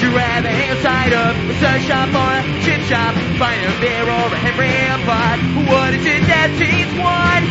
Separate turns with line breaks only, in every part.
you rather hang inside of a search shop or a chip shop? Find a beer or a Henry and pot? What is it that teens want?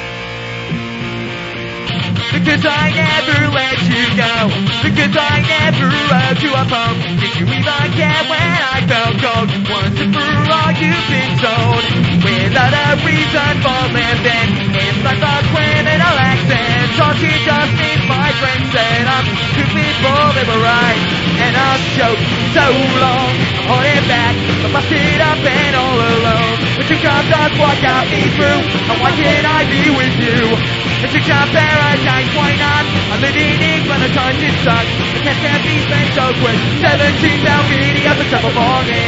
Because I never let you go. Because I never wrote you a poem. Did you even care when I felt cold? Once and for all you've been told. Without a reason for living. It's like a criminal accent. All she just needs my friend said. I'm two people that were right. And I'll joke so long. I'm holding back. I'm busted up and all alone. But you come that's what got me through. And why can't I be with you? It's a job paradise, why not? I'm living in when the times it sucks. The test can't be spent so quick. 17 down feeding up the top of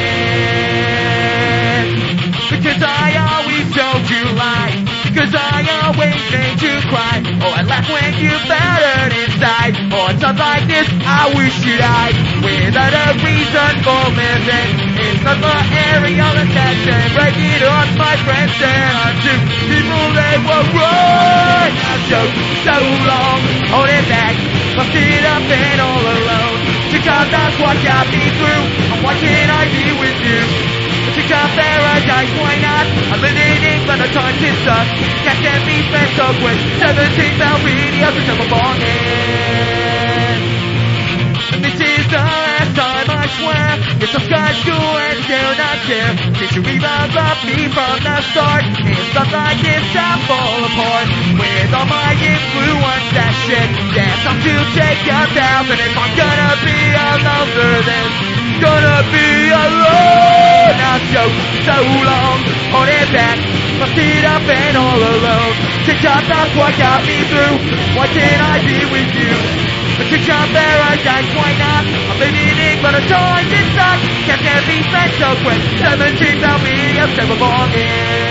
morning. Because I always told you lies. Because I always made you cry. Oh, I laugh when you felt hurt inside. Oh, on times like this, I wish you died. Without a reason for living. It's not my area of attention. Break it on my friends and I'm two people that were wrong. I've joked so long, holding back, busted up and all alone. Because that's what got me through. And why can't I be with you? It's a job paradise, why not? I'm living in but the times it sucks. Cash can be spent so quick. 17 pound videos to double bonging. And this is the last time I swear. Yes, I've got school and still not care. Did you even love me from the start? It's stuff like this I fall apart. With all my influence, that shit. Yes, I'm to take 1,000 if I'm gonna be alone for this. Gonna be alone. I've joked so long, holding back, busted up and all alone. TikTok, that's what got me through. Why can't I be with you? But TikTok paradise, why not? I'm living in but the times it sucks. Can't be spent so quick. 17 pound videos, never belonging.